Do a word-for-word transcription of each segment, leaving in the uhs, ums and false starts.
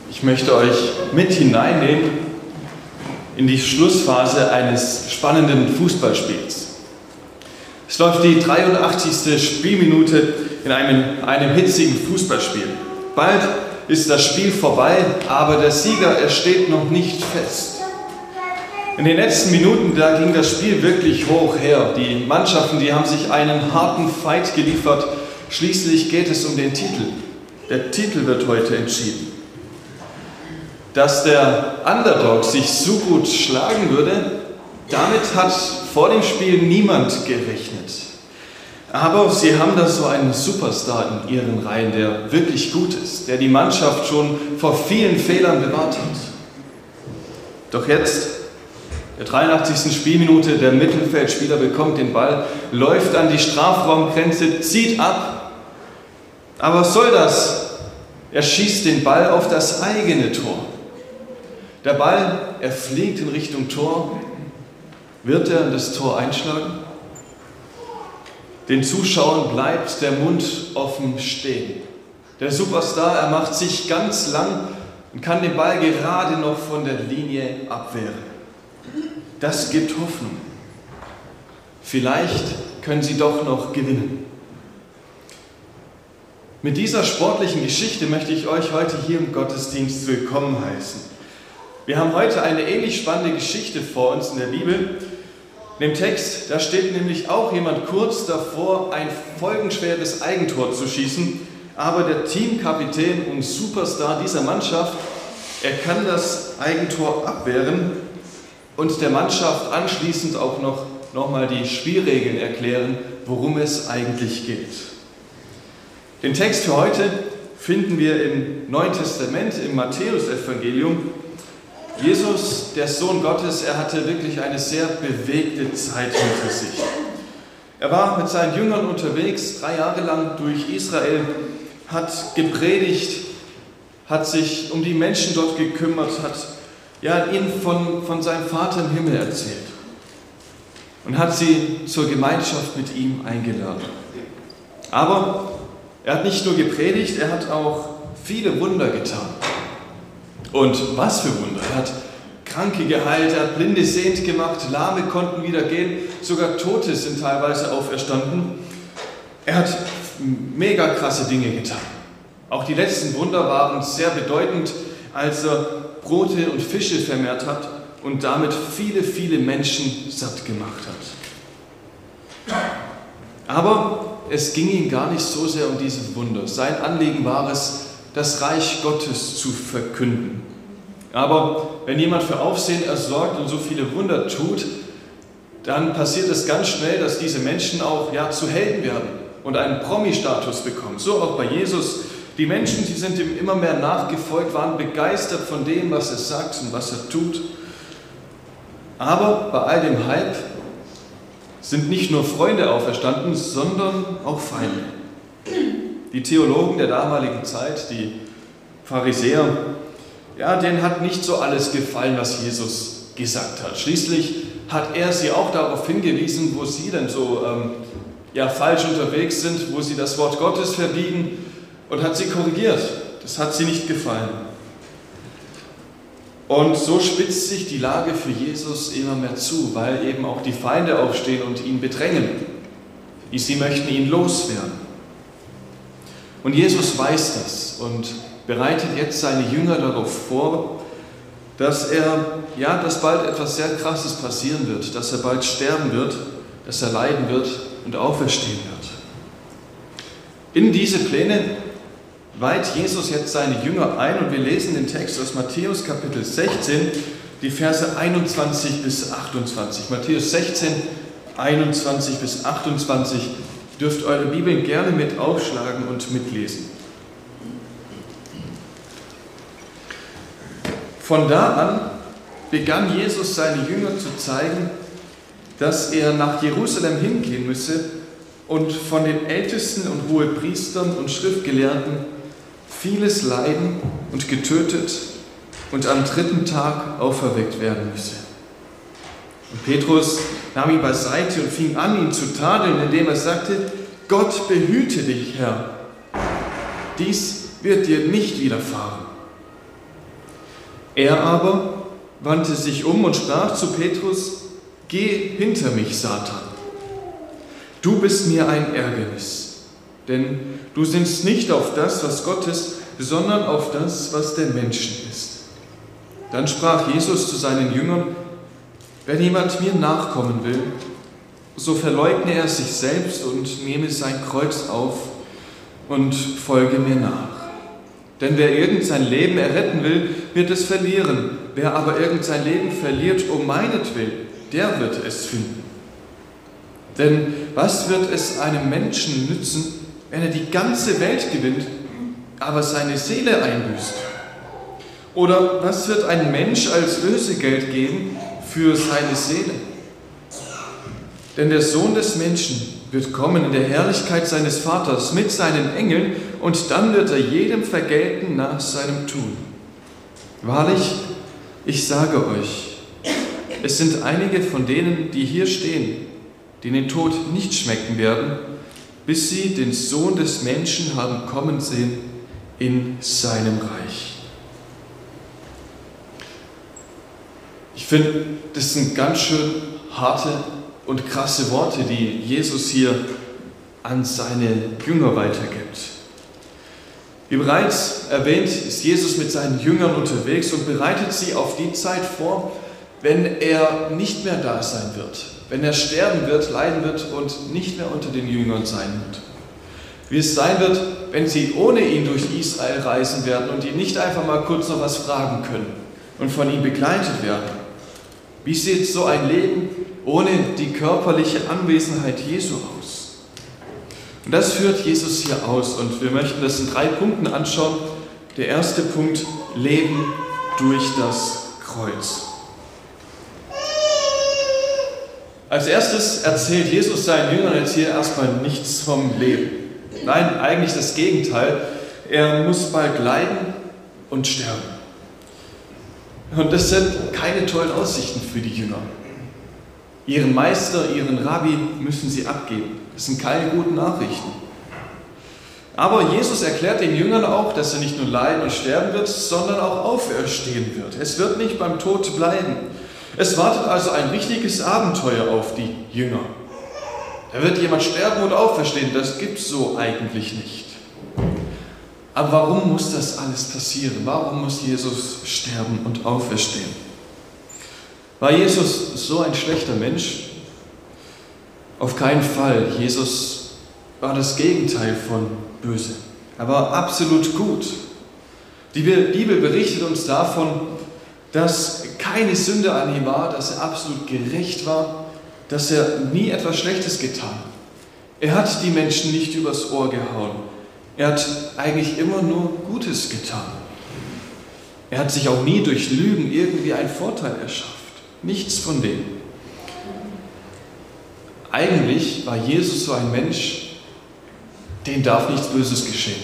Ich möchte euch mit hineinnehmen in die Schlussphase eines spannenden Fußballspiels. Es läuft die dreiundachtzigste Spielminute in einem, einem hitzigen Fußballspiel. Bald ist das Spiel vorbei, aber der Sieger, er steht noch nicht fest. In den letzten Minuten, da ging das Spiel wirklich hoch her. Die Mannschaften, die haben sich einen harten Fight geliefert. Schließlich geht es um den Titel. Der Titel wird heute entschieden. Dass der Underdog sich so gut schlagen würde, damit hat vor dem Spiel niemand gerechnet. Aber sie haben da so einen Superstar in ihren Reihen, der wirklich gut ist, der die Mannschaft schon vor vielen Fehlern bewahrt hat. Doch jetzt, der dreiundachtzigsten Spielminute, der Mittelfeldspieler bekommt den Ball, läuft an die Strafraumgrenze, zieht ab. Aber was soll das? Er schießt den Ball auf das eigene Tor. Der Ball, er fliegt in Richtung Tor. Wird er das Tor einschlagen? Den Zuschauern bleibt der Mund offen stehen. Der Superstar, er macht sich ganz lang und kann den Ball gerade noch von der Linie abwehren. Das gibt Hoffnung. Vielleicht können sie doch noch gewinnen. Mit dieser sportlichen Geschichte möchte ich euch heute hier im Gottesdienst willkommen heißen. Wir haben heute eine ähnlich spannende Geschichte vor uns in der Bibel. In dem Text, da steht nämlich auch jemand kurz davor, ein folgenschweres Eigentor zu schießen, aber der Teamkapitän und Superstar dieser Mannschaft, er kann das Eigentor abwehren und der Mannschaft anschließend auch noch, noch mal die Spielregeln erklären, worum es eigentlich geht. Den Text für heute finden wir im Neuen Testament, im Matthäusevangelium. Jesus, der Sohn Gottes, er hatte wirklich eine sehr bewegte Zeit hinter sich. Er war mit seinen Jüngern unterwegs, drei Jahre lang durch Israel, hat gepredigt, hat sich um die Menschen dort gekümmert, hat ja, ihnen von, von seinem Vater im Himmel erzählt und hat sie zur Gemeinschaft mit ihm eingeladen. Aber er hat nicht nur gepredigt, er hat auch viele Wunder getan. Und was für Wunder. Er hat Kranke geheilt, er hat Blinde sehend gemacht, Lahme konnten wieder gehen, sogar Tote sind teilweise auferstanden. Er hat mega krasse Dinge getan. Auch die letzten Wunder waren sehr bedeutend, als er Brote und Fische vermehrt hat und damit viele, viele Menschen satt gemacht hat. Aber es ging ihm gar nicht so sehr um diese Wunder. Sein Anliegen war es, das Reich Gottes zu verkünden. Aber wenn jemand für Aufsehen ersorgt und so viele Wunder tut, dann passiert es ganz schnell, dass diese Menschen auch ja, zu Helden werden und einen Promi-Status bekommen. So auch bei Jesus. Die Menschen, die sind ihm immer mehr nachgefolgt, waren begeistert von dem, was er sagt und was er tut. Aber bei all dem Hype sind nicht nur Freunde auferstanden, sondern auch Feinde. Die Theologen der damaligen Zeit, die Pharisäer, ja, denen hat nicht so alles gefallen, was Jesus gesagt hat. Schließlich hat er sie auch darauf hingewiesen, wo sie denn so ähm, ja, falsch unterwegs sind, wo sie das Wort Gottes verbiegen und hat sie korrigiert. Das hat sie nicht gefallen. Und so spitzt sich die Lage für Jesus immer mehr zu, weil eben auch die Feinde aufstehen und ihn bedrängen. Sie möchten ihn loswerden. Und Jesus weiß das und bereitet jetzt seine Jünger darauf vor, dass er, ja, dass bald etwas sehr Krasses passieren wird, dass er bald sterben wird, dass er leiden wird und auferstehen wird. In diese Pläne weiht Jesus jetzt seine Jünger ein und wir lesen den Text aus Matthäus Kapitel sechzehn, die Verse einundzwanzig bis achtundzwanzig. Matthäus sechzehn, einundzwanzig bis achtundzwanzig. Ihr dürft eure Bibeln gerne mit aufschlagen und mitlesen. Von da an begann Jesus seine Jünger zu zeigen, dass er nach Jerusalem hingehen müsse und von den Ältesten und Hohepriestern und Schriftgelehrten vieles leiden und getötet und am dritten Tag auferweckt werden müsse. Und Petrus nahm ihn beiseite und fing an, ihn zu tadeln, indem er sagte: Gott behüte dich, Herr. Dies wird dir nicht widerfahren. Er aber wandte sich um und sprach zu Petrus: Geh hinter mich, Satan. Du bist mir ein Ärgernis, denn du sinnst nicht auf das, was Gott ist, sondern auf das, was der Menschen ist. Dann sprach Jesus zu seinen Jüngern: Wenn jemand mir nachkommen will, so verleugne er sich selbst und nehme sein Kreuz auf und folge mir nach. Denn wer irgend sein Leben erretten will, wird es verlieren. Wer aber irgend sein Leben verliert um meinetwillen, der wird es finden. Denn was wird es einem Menschen nützen, wenn er die ganze Welt gewinnt, aber seine Seele einbüßt? Oder was wird ein Mensch als Lösegeld geben für seine Seele? Denn der Sohn des Menschen wird kommen in der Herrlichkeit seines Vaters mit seinen Engeln, und dann wird er jedem vergelten nach seinem Tun. Wahrlich, ich sage euch, es sind einige von denen, die hier stehen, die den Tod nicht schmecken werden, bis sie den Sohn des Menschen haben kommen sehen in seinem Reich. Ich finde, das sind ganz schön harte und krasse Worte, die Jesus hier an seine Jünger weitergibt. Wie bereits erwähnt, ist Jesus mit seinen Jüngern unterwegs und bereitet sie auf die Zeit vor, wenn er nicht mehr da sein wird, wenn er sterben wird, leiden wird und nicht mehr unter den Jüngern sein wird. Wie es sein wird, wenn sie ohne ihn durch Israel reisen werden und ihn nicht einfach mal kurz noch was fragen können und von ihm begleitet werden. Wie sieht so ein Leben ohne die körperliche Anwesenheit Jesu aus? Und das führt Jesus hier aus, und wir möchten das in drei Punkten anschauen. Der erste Punkt: Leben durch das Kreuz. Als erstes erzählt Jesus seinen Jüngern jetzt hier erstmal nichts vom Leben. Nein, eigentlich das Gegenteil. Er muss bald leiden und sterben. Und das sind keine tollen Aussichten für die Jünger. Ihren Meister, ihren Rabbi müssen sie abgeben. Das sind keine guten Nachrichten. Aber Jesus erklärt den Jüngern auch, dass er nicht nur leiden und sterben wird, sondern auch auferstehen wird. Es wird nicht beim Tod bleiben. Es wartet also ein richtiges Abenteuer auf die Jünger. Da wird jemand sterben und auferstehen. Das gibt es so eigentlich nicht. Aber warum muss das alles passieren? Warum muss Jesus sterben und auferstehen? War Jesus so ein schlechter Mensch? Auf keinen Fall. Jesus war das Gegenteil von böse. Er war absolut gut. Die Bibel berichtet uns davon, dass keine Sünde an ihm war, dass er absolut gerecht war, dass er nie etwas Schlechtes getan hat. Er hat die Menschen nicht übers Ohr gehauen. Er hat eigentlich immer nur Gutes getan. Er hat sich auch nie durch Lügen irgendwie einen Vorteil erschafft. Nichts von dem. Eigentlich war Jesus so ein Mensch, dem darf nichts Böses geschehen.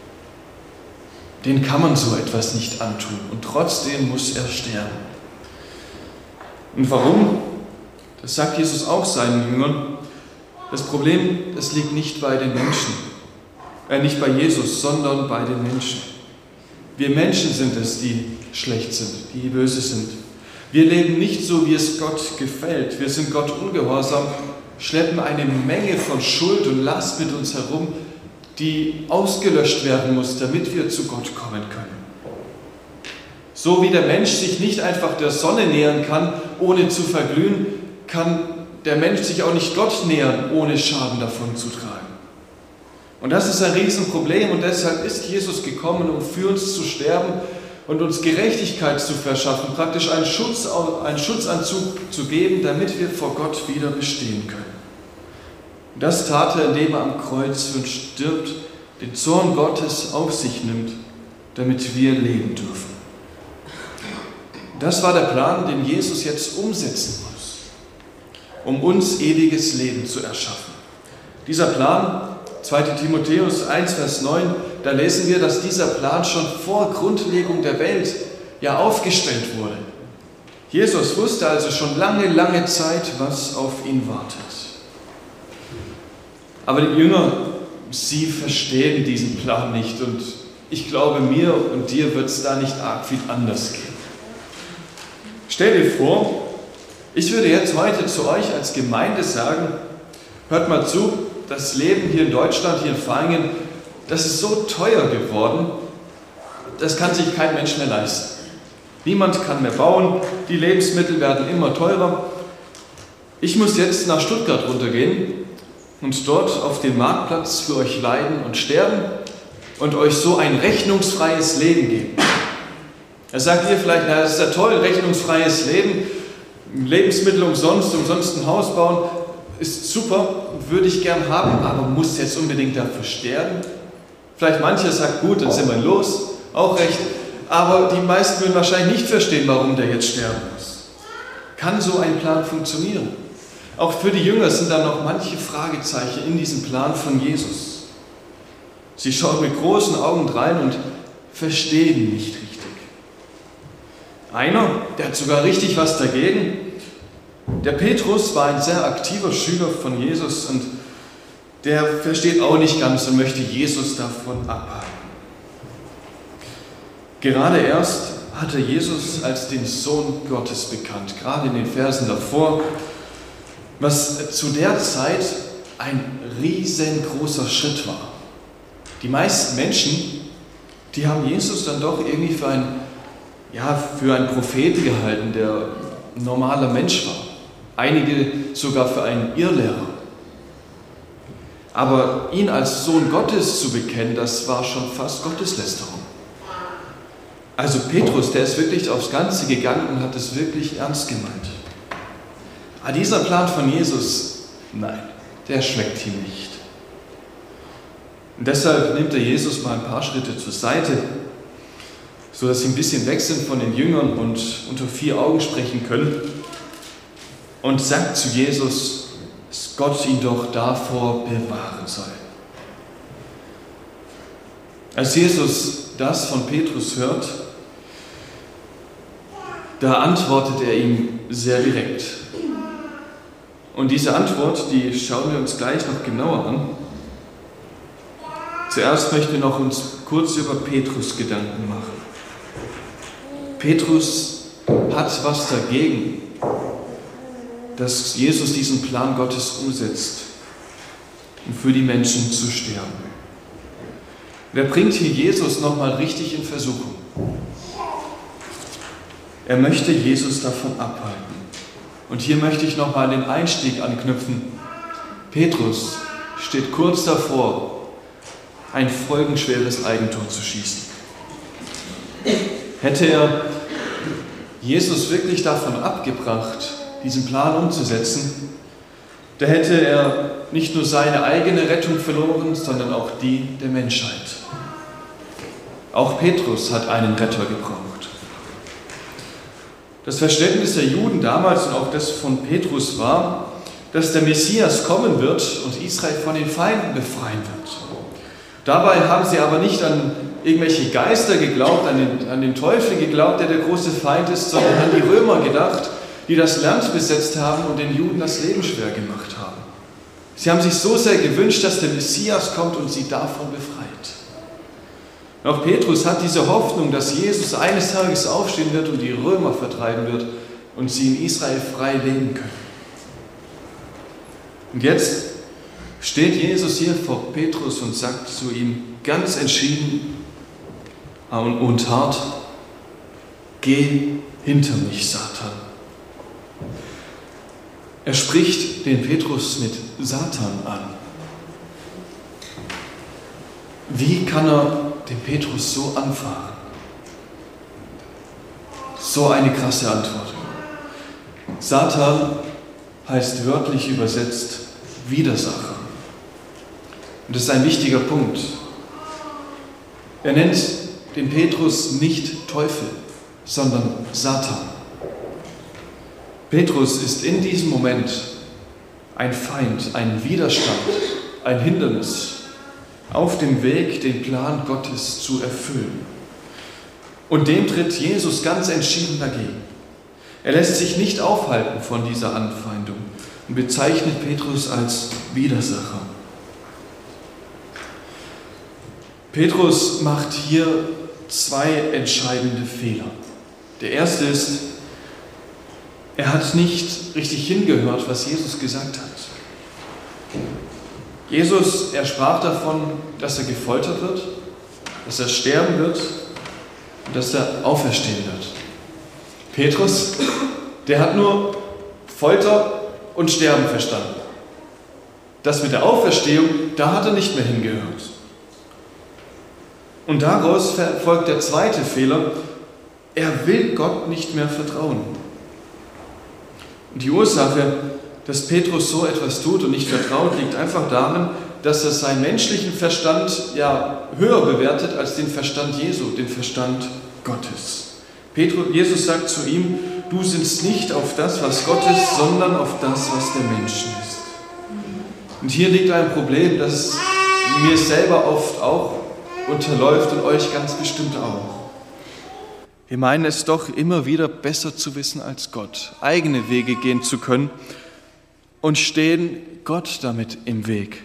Den kann man so etwas nicht antun, und trotzdem muss er sterben. Und warum? Das sagt Jesus auch seinen Jüngern. Das Problem, das liegt nicht bei den Menschen, äh, nicht bei Jesus, sondern bei den Menschen. Wir Menschen sind es, die schlecht sind, die böse sind. Wir leben nicht so, wie es Gott gefällt. Wir sind Gott ungehorsam, schleppen eine Menge von Schuld und Last mit uns herum, die ausgelöscht werden muss, damit wir zu Gott kommen können. So wie der Mensch sich nicht einfach der Sonne nähern kann, ohne zu verglühen, kann der Mensch sich auch nicht Gott nähern, ohne Schaden davon zu tragen. Und das ist ein Riesenproblem, und deshalb ist Jesus gekommen, um für uns zu sterben und uns Gerechtigkeit zu verschaffen, praktisch einen, Schutz, einen Schutzanzug zu geben, damit wir vor Gott wieder bestehen können. Und das tat er, indem er am Kreuz für uns stirbt, den Zorn Gottes auf sich nimmt, damit wir leben dürfen. Das war der Plan, den Jesus jetzt umsetzen muss, um uns ewiges Leben zu erschaffen. Dieser Plan, zweiter Timotheus eins, Vers neun, da lesen wir, dass dieser Plan schon vor Grundlegung der Welt ja aufgestellt wurde. Jesus wusste also schon lange, lange Zeit, was auf ihn wartet. Aber die Jünger, sie verstehen diesen Plan nicht, und ich glaube, mir und dir wird es da nicht arg viel anders gehen. Stell dir vor, ich würde jetzt heute zu euch als Gemeinde sagen, hört mal zu, das Leben hier in Deutschland, hier in Vaihingen, das ist so teuer geworden, das kann sich kein Mensch mehr leisten. Niemand kann mehr bauen, die Lebensmittel werden immer teurer. Ich muss jetzt nach Stuttgart runtergehen und dort auf dem Marktplatz für euch leiden und sterben und euch so ein rechnungsfreies Leben geben. Da sagt ihr vielleicht, na, das ist ja toll, rechnungsfreies Leben, Lebensmittel umsonst, umsonst ein Haus bauen, ist super, würde ich gern haben, aber muss jetzt unbedingt dafür sterben? Vielleicht mancher sagt, gut, dann sind wir los, auch recht, aber die meisten würden wahrscheinlich nicht verstehen, warum der jetzt sterben muss. Kann so ein Plan funktionieren? Auch für die Jünger sind da noch manche Fragezeichen in diesem Plan von Jesus. Sie schauen mit großen Augen rein und verstehen nicht richtig. Einer, der hat sogar richtig was dagegen. Der Petrus war ein sehr aktiver Schüler von Jesus und der versteht auch nicht ganz und möchte Jesus davon abhalten. Gerade erst hatte Jesus als den Sohn Gottes bekannt, gerade in den Versen davor, was zu der Zeit ein riesengroßer Schritt war. Die meisten Menschen, die haben Jesus dann doch irgendwie für, ein, ja, für einen Propheten gehalten, der ein normaler Mensch war. Einige sogar für einen Irrlehrer. Aber ihn als Sohn Gottes zu bekennen, das war schon fast Gotteslästerung. Also Petrus, der ist wirklich aufs Ganze gegangen und hat es wirklich ernst gemeint. Aber dieser Plan von Jesus, nein, der schmeckt ihm nicht. Und deshalb nimmt er Jesus mal ein paar Schritte zur Seite, sodass sie ein bisschen weg sind von den Jüngern und unter vier Augen sprechen können und sagt zu Jesus, dass Gott ihn doch davor bewahren soll. Als Jesus das von Petrus hört, da antwortet er ihm sehr direkt. Und diese Antwort, die schauen wir uns gleich noch genauer an. Zuerst möchten wir noch uns kurz über Petrus Gedanken machen. Petrus hat was dagegen, dass Jesus diesen Plan Gottes umsetzt, um für die Menschen zu sterben. Wer bringt hier Jesus nochmal richtig in Versuchung? Er möchte Jesus davon abhalten. Und hier möchte ich nochmal den Einstieg anknüpfen. Petrus steht kurz davor, ein folgenschweres Eigentor zu schießen. Hätte er Jesus wirklich davon abgebracht, diesen Plan umzusetzen, da hätte er nicht nur seine eigene Rettung verloren, sondern auch die der Menschheit. Auch Petrus hat einen Retter gebraucht. Das Verständnis der Juden damals und auch das von Petrus war, dass der Messias kommen wird und Israel von den Feinden befreien wird. Dabei haben sie aber nicht an irgendwelche Geister geglaubt, an den, an den Teufel geglaubt, der der große Feind ist, sondern an die Römer gedacht, die das Land besetzt haben und den Juden das Leben schwer gemacht haben. Sie haben sich so sehr gewünscht, dass der Messias kommt und sie davon befreit. Auch Petrus hat diese Hoffnung, dass Jesus eines Tages aufstehen wird und die Römer vertreiben wird und sie in Israel frei leben können. Und jetzt steht Jesus hier vor Petrus und sagt zu ihm ganz entschieden und hart: Geh hinter mich, Satan. Er spricht den Petrus mit Satan an. Wie kann er den Petrus so anfahren? So eine krasse Antwort. Satan heißt wörtlich übersetzt Widersacher. Und das ist ein wichtiger Punkt. Er nennt den Petrus nicht Teufel, sondern Satan. Petrus ist in diesem Moment ein Feind, ein Widerstand, ein Hindernis auf dem Weg, den Plan Gottes zu erfüllen. Und dem tritt Jesus ganz entschieden dagegen. Er lässt sich nicht aufhalten von dieser Anfeindung und bezeichnet Petrus als Widersacher. Petrus macht hier zwei entscheidende Fehler. Der erste ist, Er hat nicht richtig hingehört, was Jesus gesagt hat. Jesus, er sprach davon, dass er gefoltert wird, dass er sterben wird und dass er auferstehen wird. Petrus, der hat nur Folter und Sterben verstanden. Das mit der Auferstehung, da hat er nicht mehr hingehört. Und daraus folgt der zweite Fehler: Er will Gott nicht mehr vertrauen. Und die Ursache, dass Petrus so etwas tut und nicht vertraut, liegt einfach darin, dass er seinen menschlichen Verstand ja höher bewertet als den Verstand Jesu, den Verstand Gottes. Petrus, Jesus sagt zu ihm: Du sinnst nicht auf das, was Gott ist, sondern auf das, was der Mensch ist. Und hier liegt ein Problem, das mir selber oft auch unterläuft und euch ganz bestimmt auch. Wir meinen es doch immer wieder besser zu wissen als Gott, eigene Wege gehen zu können und stehen Gott damit im Weg.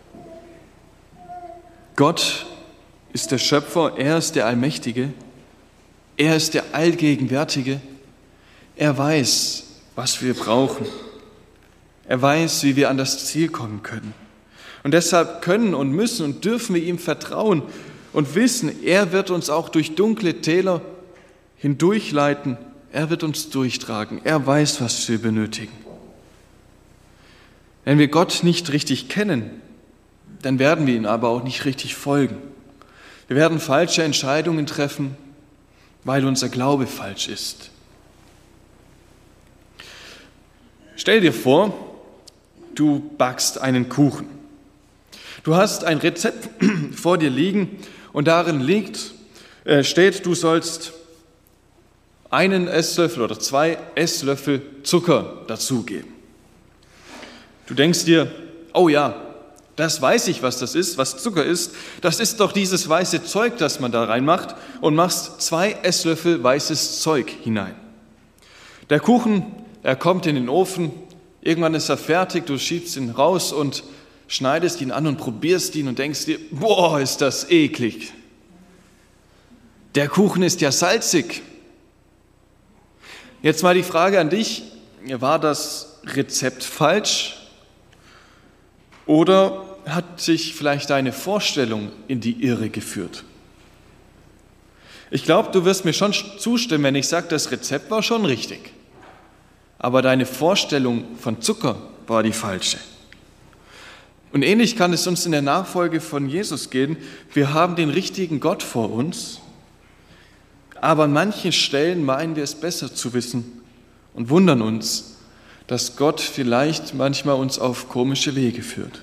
Gott ist der Schöpfer, er ist der Allmächtige, er ist der Allgegenwärtige, er weiß, was wir brauchen. Er weiß, wie wir an das Ziel kommen können. Und deshalb können und müssen und dürfen wir ihm vertrauen und wissen, er wird uns auch durch dunkle Täler hindurchleiten. Er wird uns durchtragen. Er weiß, was wir benötigen. Wenn wir Gott nicht richtig kennen, dann werden wir ihm aber auch nicht richtig folgen. Wir werden falsche Entscheidungen treffen, weil unser Glaube falsch ist. Stell dir vor, du backst einen Kuchen. Du hast ein Rezept vor dir liegen und darin liegt, äh, steht, du sollst einen Esslöffel oder zwei Esslöffel Zucker dazugeben. Du denkst dir, oh ja, das weiß ich, was das ist, was Zucker ist. Das ist doch dieses weiße Zeug, das man da reinmacht, und machst zwei Esslöffel weißes Zeug hinein. Der Kuchen, er kommt in den Ofen, irgendwann ist er fertig, du schiebst ihn raus und schneidest ihn an und probierst ihn und denkst dir, boah, ist das eklig. Der Kuchen ist ja salzig. Jetzt mal die Frage an dich, war das Rezept falsch oder hat sich vielleicht deine Vorstellung in die Irre geführt? Ich glaube, du wirst mir schon zustimmen, wenn ich sage, das Rezept war schon richtig. Aber deine Vorstellung von Zucker war die falsche. Und ähnlich kann es uns in der Nachfolge von Jesus gehen. Wir haben den richtigen Gott vor uns, aber an manchen Stellen meinen wir es besser zu wissen und wundern uns, dass Gott vielleicht manchmal uns auf komische Wege führt.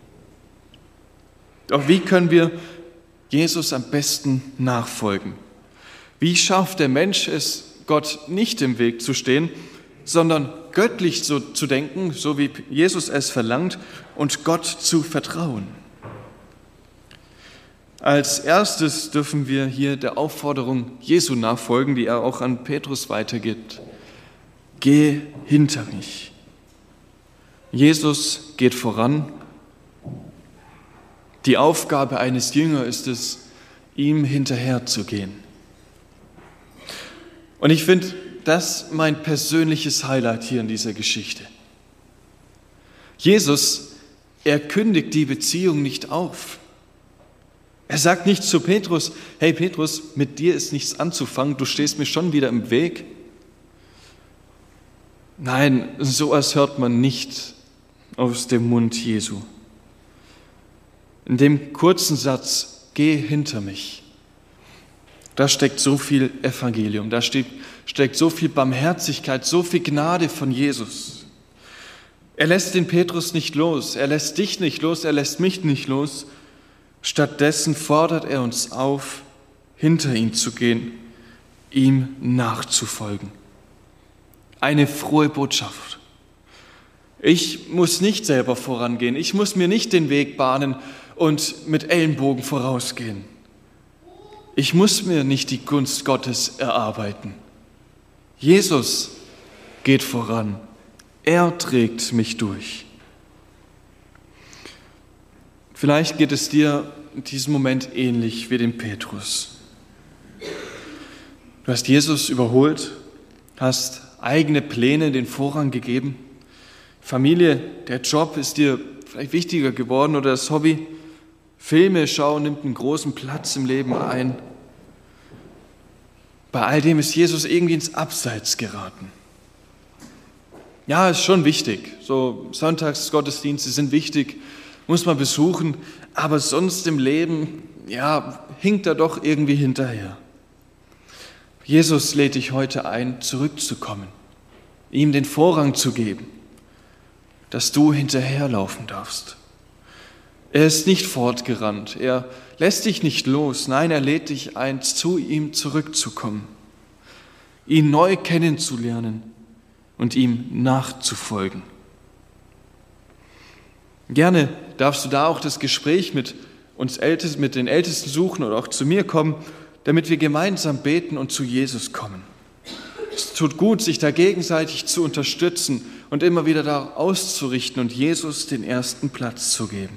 Doch wie können wir Jesus am besten nachfolgen? Wie schafft der Mensch es, Gott nicht im Weg zu stehen, sondern göttlich so zu denken, so wie Jesus es verlangt, und Gott zu vertrauen? Als erstes dürfen wir hier der Aufforderung Jesu nachfolgen, die er auch an Petrus weitergibt. Geh hinter mich. Jesus geht voran. Die Aufgabe eines Jüngers ist es, ihm hinterherzugehen. Und ich finde, das ist mein persönliches Highlight hier in dieser Geschichte. Jesus, er kündigt die Beziehung nicht auf. Er sagt nicht zu Petrus, hey Petrus, mit dir ist nichts anzufangen, du stehst mir schon wieder im Weg. Nein, sowas hört man nicht aus dem Mund Jesu. In dem kurzen Satz, geh hinter mich, da steckt so viel Evangelium, da steht, steckt so viel Barmherzigkeit, so viel Gnade von Jesus. Er lässt den Petrus nicht los, er lässt dich nicht los, er lässt mich nicht los. Stattdessen fordert er uns auf, hinter ihn zu gehen, ihm nachzufolgen. Eine frohe Botschaft. Ich muss nicht selber vorangehen, ich muss mir nicht den Weg bahnen und mit Ellenbogen vorausgehen. Ich muss mir nicht die Gunst Gottes erarbeiten. Jesus geht voran, er trägt mich durch. Vielleicht geht es dir in diesem Moment ähnlich wie dem Petrus. Du hast Jesus überholt, hast eigene Pläne den Vorrang gegeben? Familie, der Job ist dir vielleicht wichtiger geworden oder das Hobby? Filme schauen nimmt einen großen Platz im Leben ein. Bei all dem ist Jesus irgendwie ins Abseits geraten. Ja, ist schon wichtig. So Sonntagsgottesdienste sind wichtig, muss man besuchen, aber sonst im Leben, ja, hinkt er doch irgendwie hinterher. Jesus lädt dich heute ein, zurückzukommen, ihm den Vorrang zu geben, dass du hinterherlaufen darfst. Er ist nicht fortgerannt, er lässt dich nicht los, nein, er lädt dich ein, zu ihm zurückzukommen, ihn neu kennenzulernen und ihm nachzufolgen. Gerne darfst du da auch das Gespräch mit uns Ältesten, mit den Ältesten suchen oder auch zu mir kommen, damit wir gemeinsam beten und zu Jesus kommen. Es tut gut, sich da gegenseitig zu unterstützen und immer wieder da auszurichten und Jesus den ersten Platz zu geben.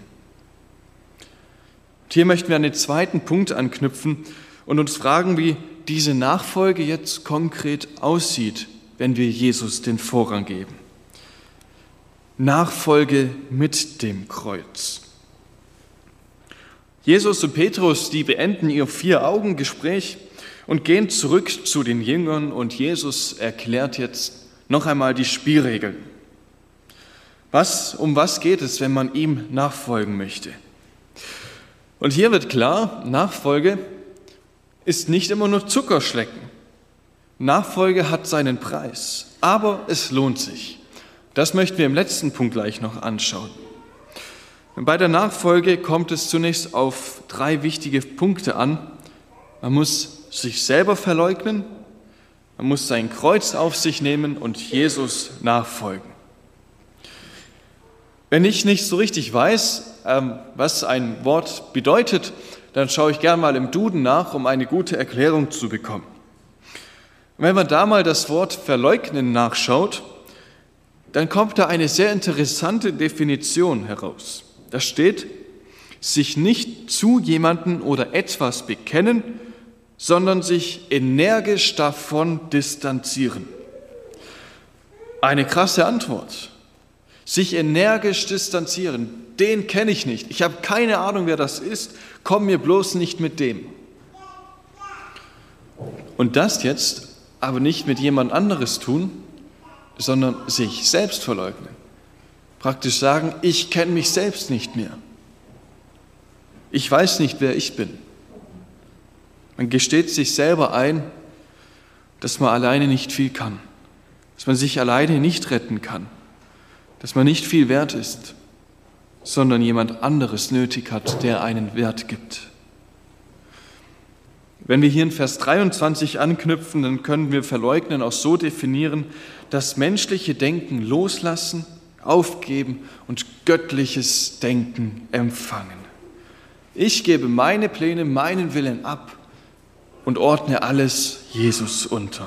Und hier möchten wir an den zweiten Punkt anknüpfen und uns fragen, wie diese Nachfolge jetzt konkret aussieht, wenn wir Jesus den Vorrang geben. Nachfolge mit dem Kreuz. Jesus und Petrus, die beenden ihr Vier-Augen-Gespräch und gehen zurück zu den Jüngern und Jesus erklärt jetzt noch einmal die Spielregeln. Was, um was geht es, wenn man ihm nachfolgen möchte? Und hier wird klar, Nachfolge ist nicht immer nur Zuckerschlecken. Nachfolge hat seinen Preis, aber es lohnt sich. Das möchten wir im letzten Punkt gleich noch anschauen. Bei der Nachfolge kommt es zunächst auf drei wichtige Punkte an. Man muss sich selber verleugnen, man muss sein Kreuz auf sich nehmen und Jesus nachfolgen. Wenn ich nicht so richtig weiß, was ein Wort bedeutet, dann schaue ich gerne mal im Duden nach, um eine gute Erklärung zu bekommen. Und wenn man da mal das Wort verleugnen nachschaut, dann kommt da eine sehr interessante Definition heraus. Da steht, sich nicht zu jemandem oder etwas bekennen, sondern sich energisch davon distanzieren. Eine krasse Antwort. Sich energisch distanzieren, den kenne ich nicht. Ich habe keine Ahnung, wer das ist. Komm mir bloß nicht mit dem. Und das jetzt aber nicht mit jemand anderes tun, sondern sich selbst verleugnen. Praktisch sagen, ich kenne mich selbst nicht mehr. Ich weiß nicht, wer ich bin. Man gesteht sich selber ein, dass man alleine nicht viel kann, dass man sich alleine nicht retten kann, dass man nicht viel wert ist, sondern jemand anderes nötig hat, der einen Wert gibt. Wenn wir hier in Vers dreiundzwanzig anknüpfen, dann können wir Verleugnen auch so definieren, das menschliche Denken loslassen, aufgeben und göttliches Denken empfangen. Ich gebe meine Pläne, meinen Willen ab und ordne alles Jesus unter.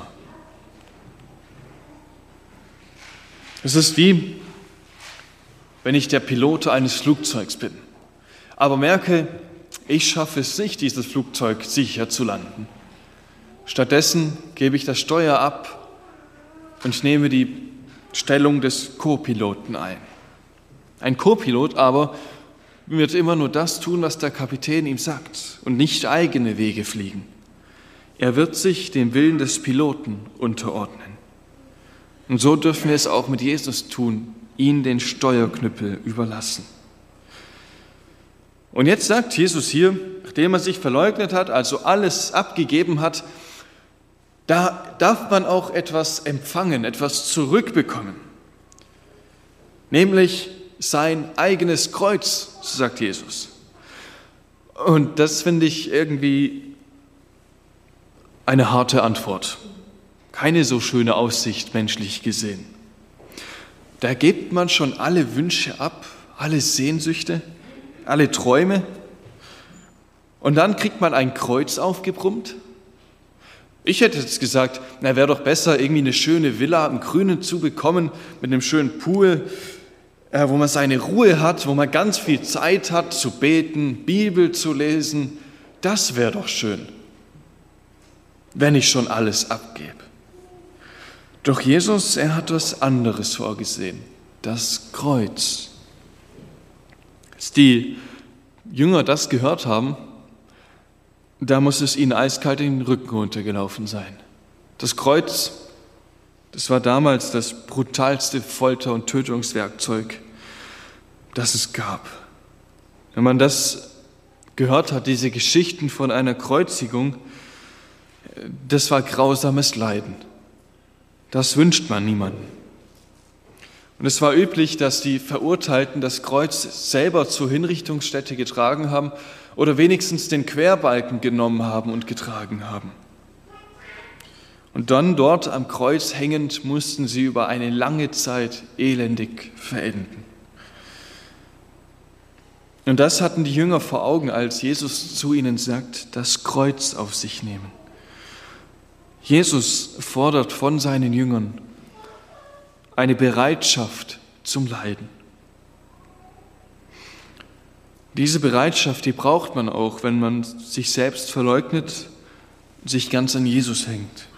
Es ist wie, wenn ich der Pilot eines Flugzeugs bin, aber merke, ich schaffe es nicht, dieses Flugzeug sicher zu landen. Stattdessen gebe ich das Steuer ab und nehme die Stellung des Co-Piloten ein. Ein Co-Pilot aber wird immer nur das tun, was der Kapitän ihm sagt und nicht eigene Wege fliegen. Er wird sich dem Willen des Piloten unterordnen. Und so dürfen wir es auch mit Jesus tun, ihn den Steuerknüppel überlassen. Und jetzt sagt Jesus hier, nachdem er sich verleugnet hat, also alles abgegeben hat, da darf man auch etwas empfangen, etwas zurückbekommen. Nämlich sein eigenes Kreuz, sagt Jesus. Und das finde ich irgendwie eine harte Antwort. Keine so schöne Aussicht, menschlich gesehen. Da gibt man schon alle Wünsche ab, alle Sehnsüchte, alle Träume. Und dann kriegt man ein Kreuz aufgebrummt. Ich hätte jetzt gesagt, na, wäre doch besser, irgendwie eine schöne Villa im Grünen zu bekommen, mit einem schönen Pool, äh, wo man seine Ruhe hat, wo man ganz viel Zeit hat zu beten, Bibel zu lesen. Das wäre doch schön, wenn ich schon alles abgebe. Doch Jesus, er hat was anderes vorgesehen, das Kreuz. Als die Jünger das gehört haben, da muss es ihnen eiskalt in den Rücken runtergelaufen sein. Das Kreuz, das war damals das brutalste Folter- und Tötungswerkzeug, das es gab. Wenn man das gehört hat, diese Geschichten von einer Kreuzigung, das war grausames Leiden. Das wünscht man niemandem. Und es war üblich, dass die Verurteilten das Kreuz selber zur Hinrichtungsstätte getragen haben oder wenigstens den Querbalken genommen haben und getragen haben. Und dann dort am Kreuz hängend mussten sie über eine lange Zeit elendig verenden. Und das hatten die Jünger vor Augen, als Jesus zu ihnen sagt, das Kreuz auf sich nehmen. Jesus fordert von seinen Jüngern eine Bereitschaft zum Leiden. Diese Bereitschaft, die braucht man auch, wenn man sich selbst verleugnet und sich ganz an Jesus hängt.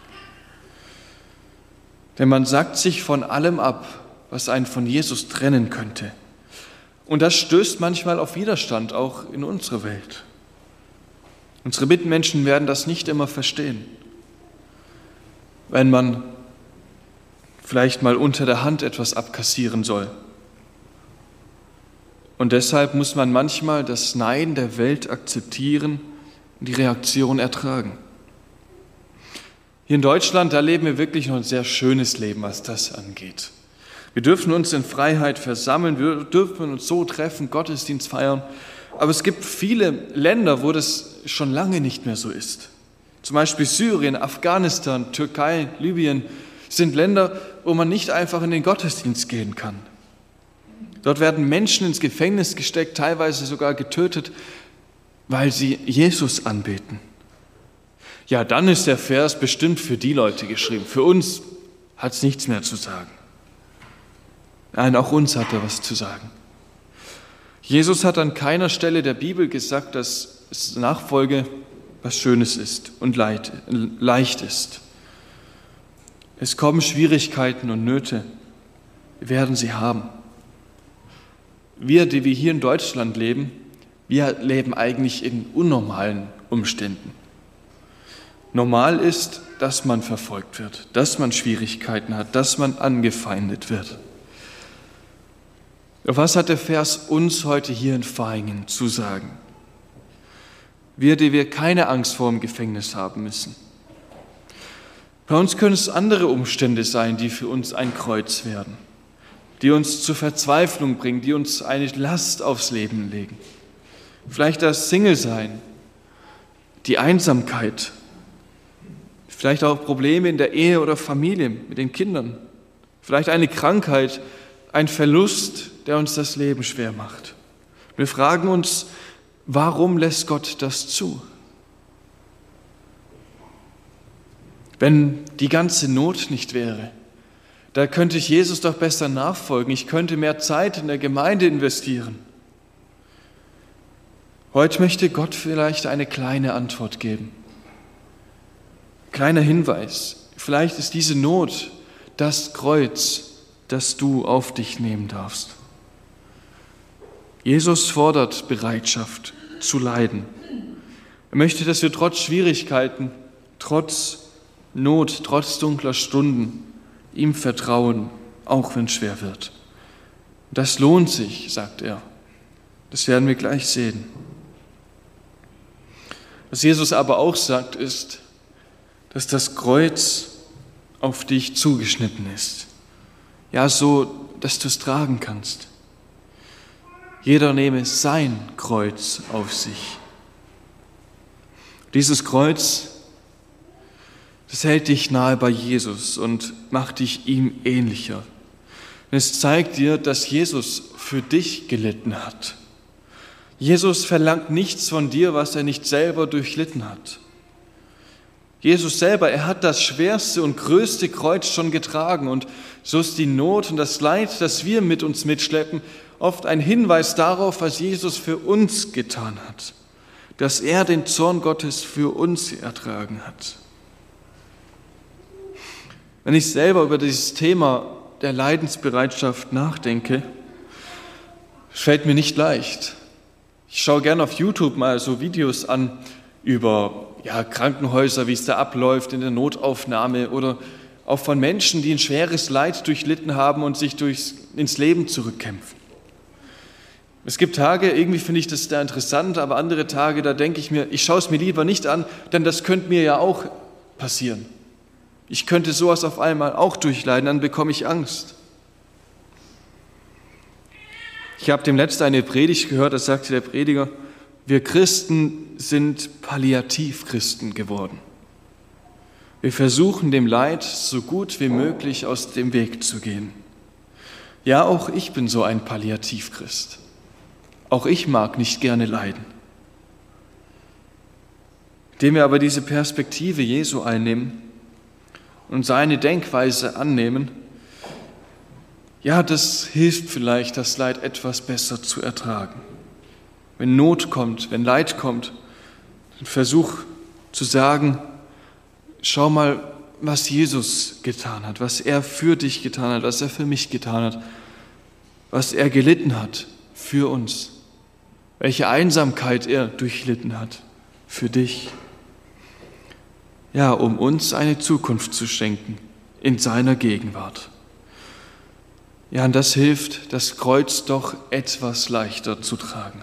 Denn man sagt sich von allem ab, was einen von Jesus trennen könnte. Und das stößt manchmal auf Widerstand, auch in unserer Welt. Unsere Mitmenschen werden das nicht immer verstehen. Wenn man vielleicht mal unter der Hand etwas abkassieren soll. Und deshalb muss man manchmal das Nein der Welt akzeptieren und die Reaktion ertragen. Hier in Deutschland, da leben wir wirklich noch ein sehr schönes Leben, was das angeht. Wir dürfen uns in Freiheit versammeln, wir dürfen uns so treffen, Gottesdienst feiern. Aber es gibt viele Länder, wo das schon lange nicht mehr so ist. Zum Beispiel Syrien, Afghanistan, Türkei, Libyen sind Länder, wo man nicht einfach in den Gottesdienst gehen kann. Dort werden Menschen ins Gefängnis gesteckt, teilweise sogar getötet, weil sie Jesus anbeten. Ja, dann ist der Vers bestimmt für die Leute geschrieben. Für uns hat es nichts mehr zu sagen. Nein, auch uns hat er was zu sagen. Jesus hat an keiner Stelle der Bibel gesagt, dass Nachfolge was Schönes ist und leicht ist. Es kommen Schwierigkeiten und Nöte. Wir werden sie haben. Wir, die wir hier in Deutschland leben, wir leben eigentlich in unnormalen Umständen. Normal ist, dass man verfolgt wird, dass man Schwierigkeiten hat, dass man angefeindet wird. Doch was hat der Vers uns heute hier in Vaihingen zu sagen? Wir, die wir keine Angst vor dem Gefängnis haben müssen. Bei uns können es andere Umstände sein, die für uns ein Kreuz werden, die uns zur Verzweiflung bringen, die uns eine Last aufs Leben legen. Vielleicht das Single-Sein, die Einsamkeit, vielleicht auch Probleme in der Ehe oder Familie mit den Kindern, vielleicht eine Krankheit, ein Verlust, der uns das Leben schwer macht. Wir fragen uns, warum lässt Gott das zu? Wenn die ganze Not nicht wäre, da könnte ich Jesus doch besser nachfolgen. Ich könnte mehr Zeit in der Gemeinde investieren. Heute möchte Gott vielleicht eine kleine Antwort geben. Kleiner Hinweis. Vielleicht ist diese Not das Kreuz, das du auf dich nehmen darfst. Jesus fordert Bereitschaft zu leiden. Er möchte, dass wir trotz Schwierigkeiten, trotz Not, trotz dunkler Stunden ihm vertrauen, auch wenn es schwer wird. Das lohnt sich, sagt er. Das werden wir gleich sehen. Was Jesus aber auch sagt, ist, dass das Kreuz auf dich zugeschnitten ist. Ja, so, dass du es tragen kannst. Jeder nehme sein Kreuz auf sich. Dieses Kreuz, das hält dich nahe bei Jesus und macht dich ihm ähnlicher. Es zeigt dir, dass Jesus für dich gelitten hat. Jesus verlangt nichts von dir, was er nicht selber durchlitten hat. Jesus selber, er hat das schwerste und größte Kreuz schon getragen und so ist die Not und das Leid, das wir mit uns mitschleppen, oft ein Hinweis darauf, was Jesus für uns getan hat, dass er den Zorn Gottes für uns ertragen hat. Wenn ich selber über dieses Thema der Leidensbereitschaft nachdenke, fällt mir nicht leicht. Ich schaue gerne auf YouTube mal so Videos an über ja, Krankenhäuser, wie es da abläuft in der Notaufnahme oder auch von Menschen, die ein schweres Leid durchlitten haben und sich durchs, ins Leben zurückkämpfen. Es gibt Tage, irgendwie finde ich das da interessant, aber andere Tage, da denke ich mir, ich schaue es mir lieber nicht an, denn das könnte mir ja auch passieren. Ich könnte sowas auf einmal auch durchleiden, dann bekomme ich Angst. Ich habe dem letzten eine Predigt gehört, da sagte der Prediger, wir Christen sind Palliativchristen geworden. Wir versuchen dem Leid so gut wie möglich aus dem Weg zu gehen. Ja, auch ich bin so ein Palliativchrist. Auch ich mag nicht gerne leiden. Indem wir aber diese Perspektive Jesu einnehmen und seine Denkweise annehmen, ja, das hilft vielleicht, das Leid etwas besser zu ertragen. Wenn Not kommt, wenn Leid kommt, dann versuch zu sagen, schau mal, was Jesus getan hat, was er für dich getan hat, was er für mich getan hat, was er gelitten hat für uns, welche Einsamkeit er durchlitten hat für dich. Ja, um uns eine Zukunft zu schenken in seiner Gegenwart. Ja, und das hilft, das Kreuz doch etwas leichter zu tragen.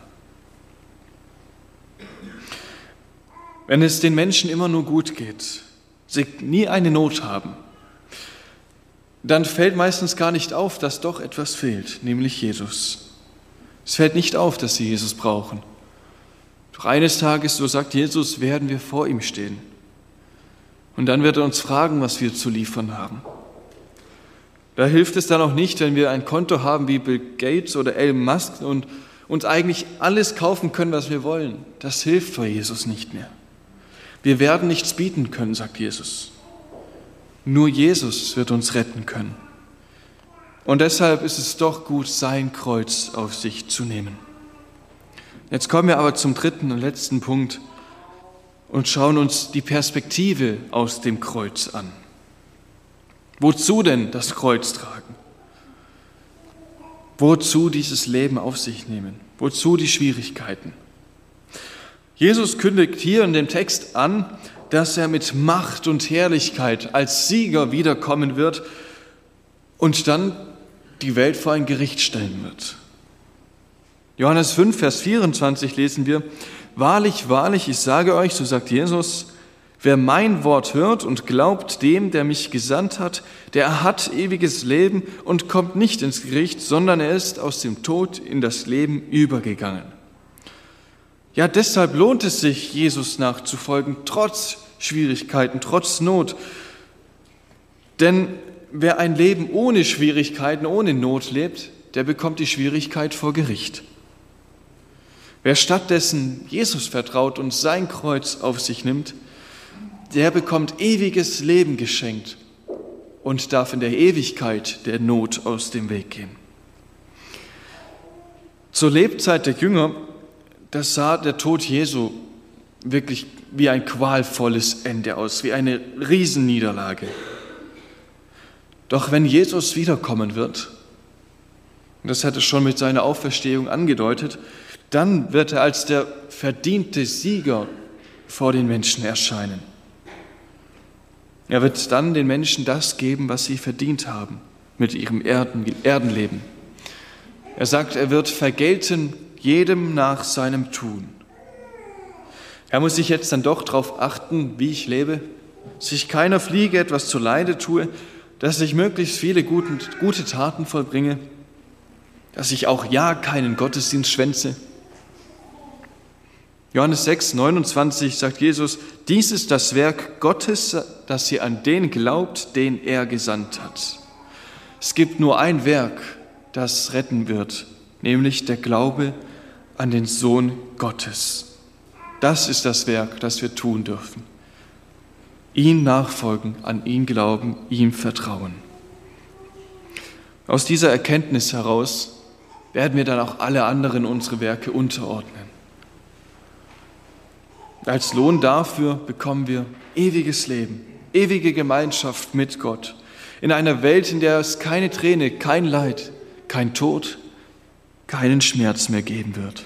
Wenn es den Menschen immer nur gut geht, sie nie eine Not haben, dann fällt meistens gar nicht auf, dass doch etwas fehlt, nämlich Jesus. Es fällt nicht auf, dass sie Jesus brauchen. Doch eines Tages, so sagt Jesus, werden wir vor ihm stehen. Und dann wird er uns fragen, was wir zu liefern haben. Da hilft es dann auch nicht, wenn wir ein Konto haben wie Bill Gates oder Elon Musk und uns eigentlich alles kaufen können, was wir wollen. Das hilft vor Jesus nicht mehr. Wir werden nichts bieten können, sagt Jesus. Nur Jesus wird uns retten können. Und deshalb ist es doch gut, sein Kreuz auf sich zu nehmen. Jetzt kommen wir aber zum dritten und letzten Punkt und schauen uns die Perspektive aus dem Kreuz an. Wozu denn das Kreuz tragen? Wozu dieses Leben auf sich nehmen? Wozu die Schwierigkeiten? Jesus kündigt hier in dem Text an, dass er mit Macht und Herrlichkeit als Sieger wiederkommen wird und dann die Welt vor ein Gericht stellen wird. Johannes fünf, Vers vierundzwanzig lesen wir, wahrlich, wahrlich, ich sage euch, so sagt Jesus, wer mein Wort hört und glaubt dem, der mich gesandt hat, der hat ewiges Leben und kommt nicht ins Gericht, sondern er ist aus dem Tod in das Leben übergegangen. Ja, deshalb lohnt es sich, Jesus nachzufolgen, trotz Schwierigkeiten, trotz Not. Denn wer ein Leben ohne Schwierigkeiten, ohne Not lebt, der bekommt die Schwierigkeit vor Gericht. Wer stattdessen Jesus vertraut und sein Kreuz auf sich nimmt, der bekommt ewiges Leben geschenkt und darf in der Ewigkeit der Not aus dem Weg gehen. Zur Lebzeit der Jünger, das sah der Tod Jesu wirklich wie ein qualvolles Ende aus, wie eine Riesenniederlage. Doch wenn Jesus wiederkommen wird, und das hat er schon mit seiner Auferstehung angedeutet, dann wird er als der verdiente Sieger vor den Menschen erscheinen. Er wird dann den Menschen das geben, was sie verdient haben mit ihrem Erden, Erdenleben. Er sagt, er wird vergelten jedem nach seinem Tun. Er muss sich jetzt dann doch darauf achten, wie ich lebe, dass ich keiner Fliege etwas zuleide tue, dass ich möglichst viele guten, gute Taten vollbringe, dass ich auch ja keinen Gottesdienst schwänze. Johannes sechs, neunundzwanzig sagt Jesus, dies ist das Werk Gottes, dass ihr an den glaubt, den er gesandt hat. Es gibt nur ein Werk, das retten wird, nämlich der Glaube an den Sohn Gottes. Das ist das Werk, das wir tun dürfen. Ihm nachfolgen, an ihn glauben, ihm vertrauen. Aus dieser Erkenntnis heraus werden wir dann auch alle anderen unsere Werke unterordnen. Als Lohn dafür bekommen wir ewiges Leben, ewige Gemeinschaft mit Gott. In einer Welt, in der es keine Träne, kein Leid, kein Tod, keinen Schmerz mehr geben wird.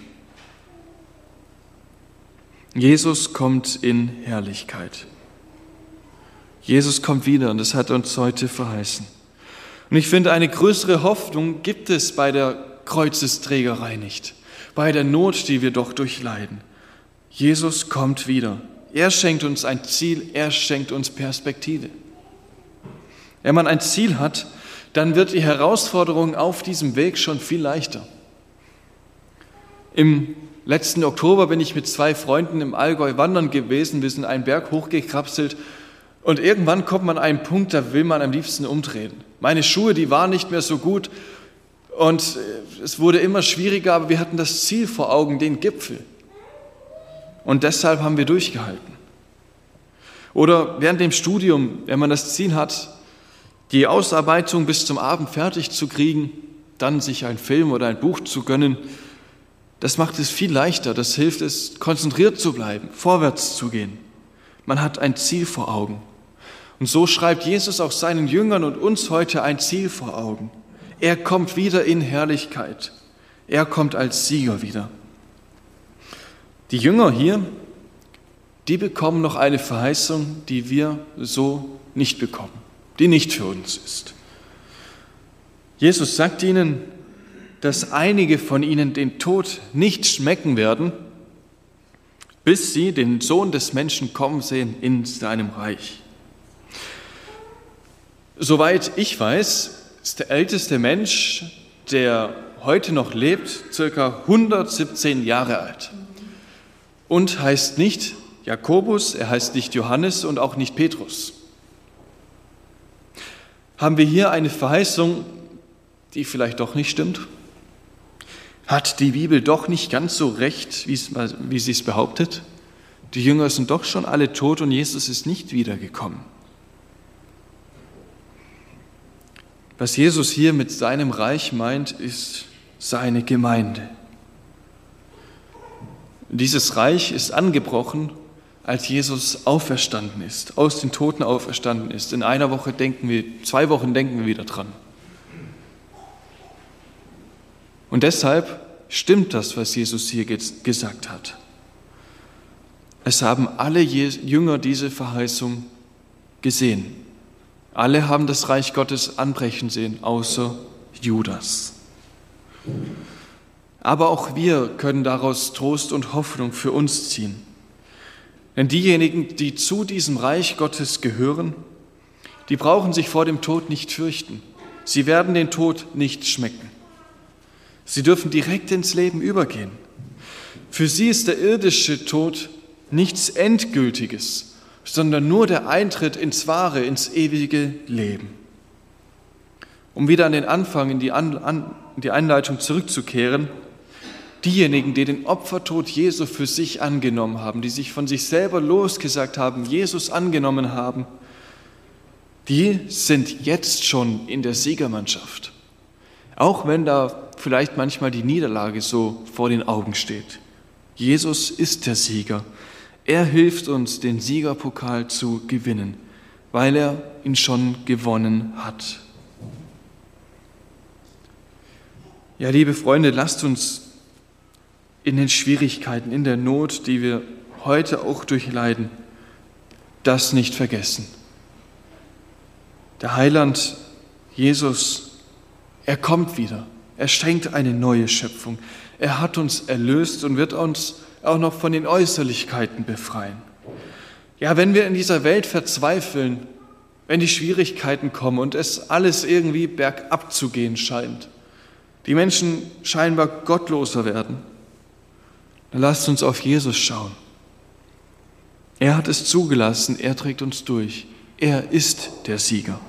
Jesus kommt in Herrlichkeit. Jesus kommt wieder und das hat er uns heute verheißen. Und ich finde, eine größere Hoffnung gibt es bei der Kreuzesträgerei nicht, bei der Not, die wir doch durchleiden. Jesus kommt wieder. Er schenkt uns ein Ziel, er schenkt uns Perspektive. Wenn man ein Ziel hat, dann wird die Herausforderung auf diesem Weg schon viel leichter. Im letzten Oktober bin ich mit zwei Freunden im Allgäu wandern gewesen. Wir sind einen Berg hochgekrapselt und irgendwann kommt man an einen Punkt, da will man am liebsten umdrehen. Meine Schuhe, die waren nicht mehr so gut und es wurde immer schwieriger, aber wir hatten das Ziel vor Augen, den Gipfel. Und deshalb haben wir durchgehalten. Oder während dem Studium, wenn man das Ziel hat, die Ausarbeitung bis zum Abend fertig zu kriegen, dann sich einen Film oder ein Buch zu gönnen, das macht es viel leichter, das hilft es, konzentriert zu bleiben, vorwärts zu gehen. Man hat ein Ziel vor Augen. Und so schreibt Jesus auch seinen Jüngern und uns heute ein Ziel vor Augen. Er kommt wieder in Herrlichkeit. Er kommt als Sieger wieder. Die Jünger hier, die bekommen noch eine Verheißung, die wir so nicht bekommen, die nicht für uns ist. Jesus sagt ihnen, dass einige von ihnen den Tod nicht schmecken werden, bis sie den Sohn des Menschen kommen sehen in seinem Reich. Soweit ich weiß, ist der älteste Mensch, der heute noch lebt, circa hundertsiebzehn Jahre alt und heißt nicht Jakobus, er heißt nicht Johannes und auch nicht Petrus. Haben wir hier eine Verheißung, die vielleicht doch nicht stimmt? Hat die Bibel doch nicht ganz so recht, wie sie es behauptet? Die Jünger sind doch schon alle tot und Jesus ist nicht wiedergekommen. Was Jesus hier mit seinem Reich meint, ist seine Gemeinde. Dieses Reich ist angebrochen, als Jesus auferstanden ist, aus den Toten auferstanden ist. In einer Woche denken wir, zwei Wochen denken wir wieder dran. Und deshalb stimmt das, was Jesus hier gesagt hat. Es haben alle Jünger diese Verheißung gesehen. Alle haben das Reich Gottes anbrechen sehen, außer Judas. Aber auch wir können daraus Trost und Hoffnung für uns ziehen. Denn diejenigen, die zu diesem Reich Gottes gehören, die brauchen sich vor dem Tod nicht fürchten. Sie werden den Tod nicht schmecken. Sie dürfen direkt ins Leben übergehen. Für sie ist der irdische Tod nichts Endgültiges, sondern nur der Eintritt ins wahre, ins ewige Leben. Um wieder an den Anfang, in die, an, an, in die Einleitung zurückzukehren, diejenigen, die den Opfertod Jesu für sich angenommen haben, die sich von sich selber losgesagt haben, Jesus angenommen haben, die sind jetzt schon in der Siegermannschaft. Auch wenn da vielleicht manchmal die Niederlage so vor den Augen steht. Jesus ist der Sieger. Er hilft uns, den Siegerpokal zu gewinnen, weil er ihn schon gewonnen hat. Ja, liebe Freunde, lasst uns in den Schwierigkeiten, in der Not, die wir heute auch durchleiden, das nicht vergessen. Der Heiland, Jesus, er kommt wieder. Er schenkt eine neue Schöpfung. Er hat uns erlöst und wird uns auch noch von den Äußerlichkeiten befreien. Ja, wenn wir in dieser Welt verzweifeln, wenn die Schwierigkeiten kommen und es alles irgendwie bergab zu gehen scheint, die Menschen scheinbar gottloser werden, dann lasst uns auf Jesus schauen. Er hat es zugelassen, er trägt uns durch. Er ist der Sieger.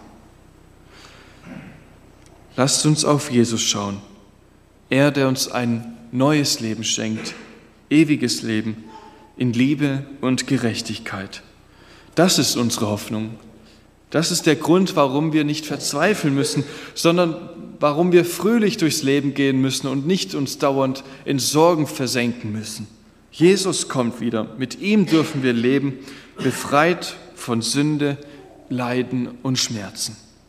Lasst uns auf Jesus schauen. Er, der uns ein neues Leben schenkt, ewiges Leben in Liebe und Gerechtigkeit. Das ist unsere Hoffnung. Das ist der Grund, warum wir nicht verzweifeln müssen, sondern warum wir fröhlich durchs Leben gehen müssen und nicht uns dauernd in Sorgen versenken müssen. Jesus kommt wieder. Mit ihm dürfen wir leben, befreit von Sünde, Leiden und Schmerzen.